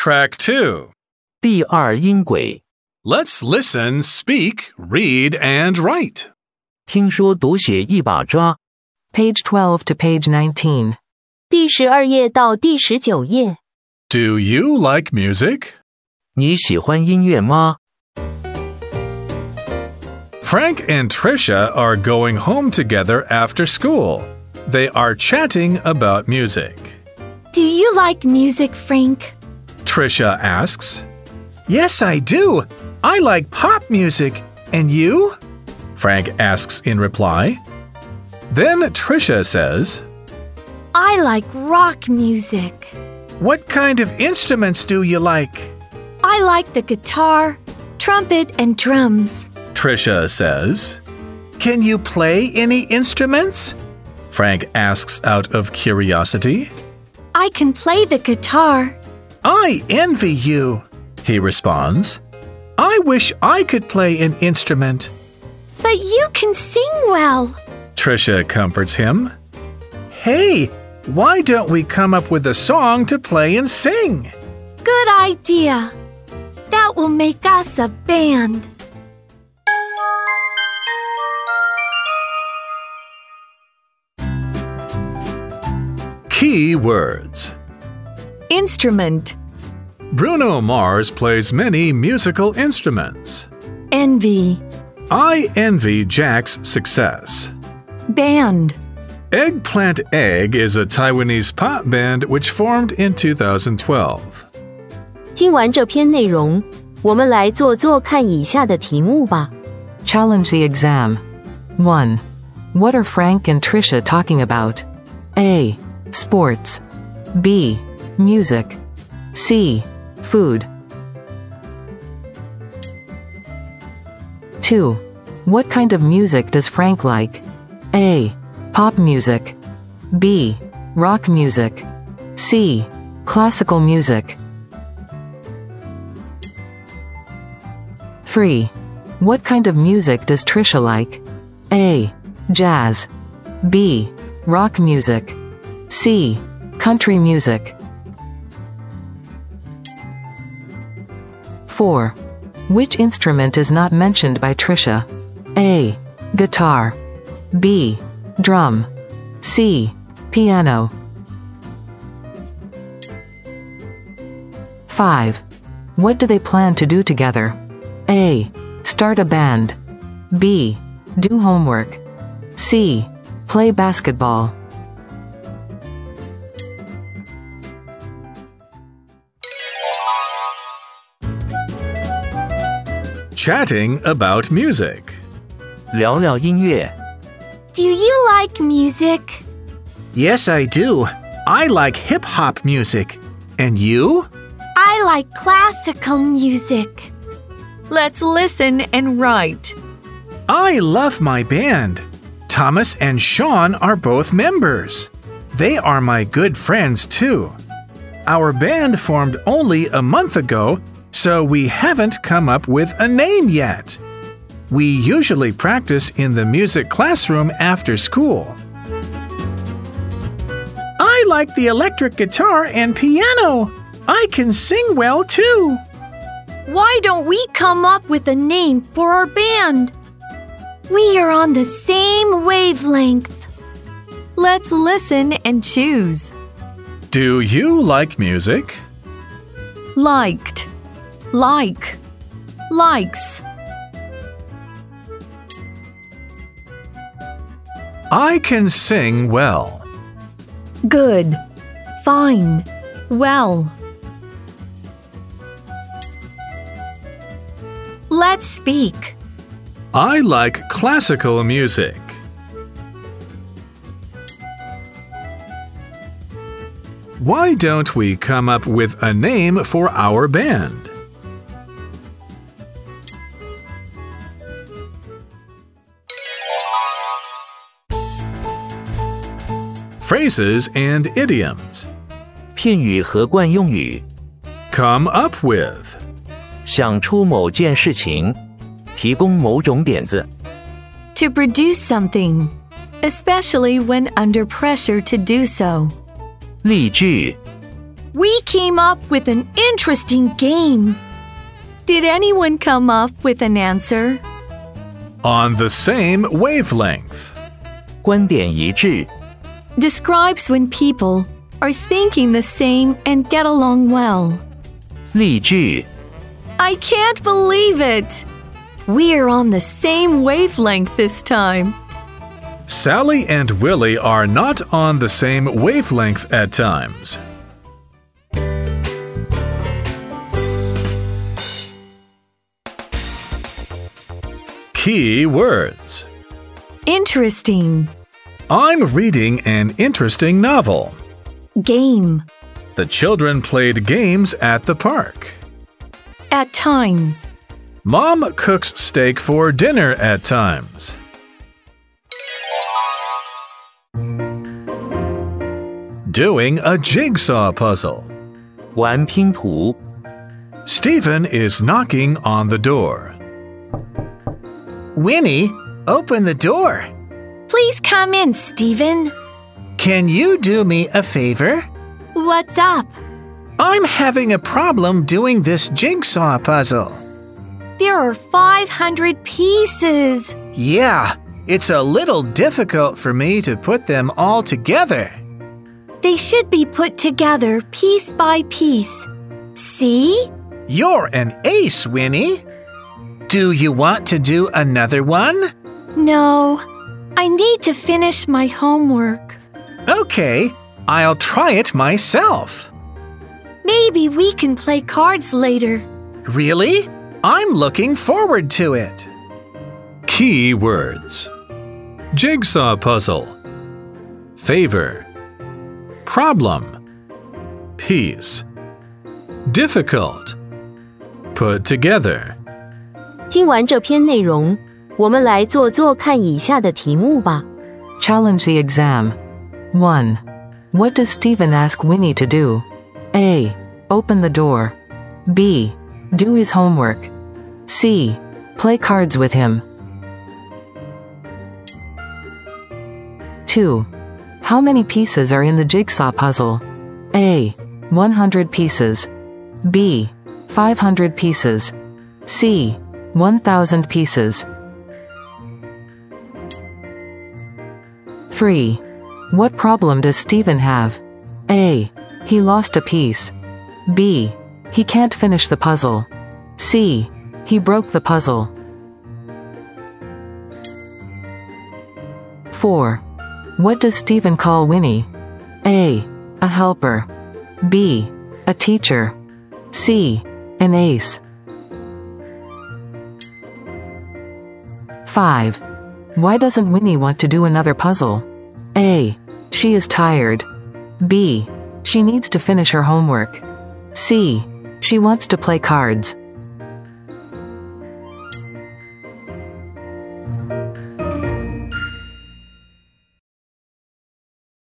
Track 2. 第二音轨。 Let's listen, speak, read, and write. 听说读写一把抓。 Page 12 to page 19. 第12页到第19页。 Do you like music? 你喜欢音乐吗？ Frank and Tricia are going home together after school. They are chatting about music. Do you like music, Frank? Tricia asks. Yes, I do. I like pop music. And you? Frank asks in reply. Then Tricia says, I like rock music. What kind of instruments do you like? I like the guitar, trumpet, and drums. Tricia says. Can you play any instruments? Frank asks out of curiosity. I can play the guitar. I envy you, he responds. I wish I could play an instrument. But you can sing well. Tricia comforts him. Hey, why don't we come up with a song to play and sing? Good idea. That will make us a band. Key words. Instrument. Bruno Mars plays many musical instruments. Envy. I envy Jack's success. Band. Eggplant Egg is a Taiwanese pop band which formed in 2012. 听完这篇内容，我们来做做看以下的题目吧。 Challenge the exam. 1. What are Frank and Tricia talking about? A. Sports. B. Music. C. Food. 2. What kind of music does Frank like? A. Pop music. B. Rock music. C. Classical music. 3. What kind of music does Tricia like? A. Jazz. B. Rock music. C. Country music. 4. Which instrument is not mentioned by Tricia? A. Guitar. B. Drum. C. Piano. 5. What do they plan to do together? A. Start a band. B. Do homework. C. Play basketball. Chatting about music. 聊聊音乐。 Do you like music? Yes, I do. I like hip-hop music. And you? I like classical music. Let's listen and write. I love my band. Thomas and Sean are both members. They are my good friends, too. Our band formed only a month ago, so we haven't come up with a name yet. We usually practice in the music classroom after school. I like the electric guitar and piano. I can sing well, too. Why don't we come up with a name for our band? We are on the same wavelength. Let's listen and choose. Do you like music? Liked. Like. Likes. I can sing well. Good. Fine. Well. Let's speak. I like classical music. Why don't we come up with a name for our band? Phrases and idioms. 片语和惯用语。 Come up with. 想出某件事情，提供某种点子。 To produce something, especially when under pressure to do so. 例句 we came up with an interesting game. Did anyone come up with an answer? On the same wavelength. 观点一致， Describes when people are thinking the same and get along well. 例句， I can't believe it! We're on the same wavelength this time. Sally and Willie are not on the same wavelength at times. Key words. Interesting. I'm reading an interesting novel. Game. The children played games at the park. At times. Mom cooks steak for dinner at times. Doing a jigsaw puzzle. 玩拼图， Stephen is knocking on the door. Winnie, open the door. Please come in, Stephen. Can you do me a favor? What's up? I'm having a problem doing this jigsaw puzzle. There are 500 pieces. Yeah, it's a little difficult for me to put them all together. They should be put together piece by piece. See? You're an ace, Winnie. Do you want to do another one? No. I need to finish my homework. Okay, I'll try it myself. Maybe we can play cards later. Really? I'm looking forward to it. Key words. Jigsaw puzzle. Favor. Problem. Piece. Difficult. Put together. 听完这篇内容，我们来做做看以下的题目吧。 Challenge the exam. 1. What does Stephen ask Winnie to do? A. Open the door. B. Do his homework. C. Play cards with him. 2. How many pieces are in the jigsaw puzzle? A. 100 pieces. B. 500 pieces. C. 1,000 pieces. 3. What problem does Stephen have? A. He lost a piece. B. He can't finish the puzzle. C. He broke the puzzle. 4. What does Stephen call Winnie? A. A helper. B. A teacher. C. An ace. 5. Why doesn't Winnie want to do another puzzle? A. She is tired. B. She needs to finish her homework. C. She wants to play cards.